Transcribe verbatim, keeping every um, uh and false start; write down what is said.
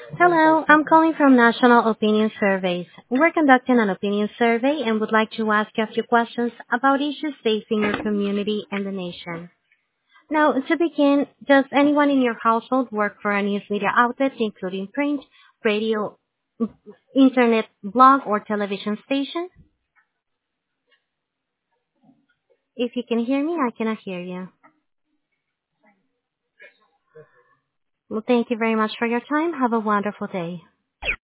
Hello, I'm calling from National Opinion Surveys. We're conducting an opinion survey and would like to ask you a few questions about issues facing your community and the nation. Now, to begin, does anyone in your household work for a news media outlet, including print, radio, internet, blog, or television station? If you can hear me, I cannot hear you. Well, thank you very much for your time. Have a wonderful day.